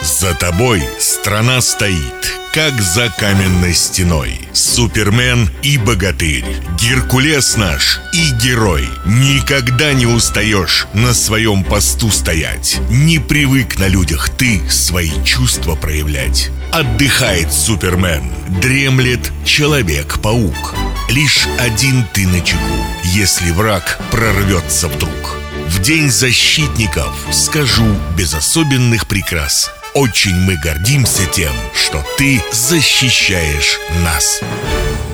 За тобой страна стоит, как за каменной стеной. Супермен и богатырь, Геркулес наш и герой. Никогда не устаешь на своем посту стоять. Не привык на людях ты свои чувства проявлять. Отдыхает Супермен, дремлет Человек-паук. Лишь один ты начеку, если враг прорвется вдруг. В день защитников скажу без особенных прикрас: очень мы гордимся тем, что ты защищаешь нас.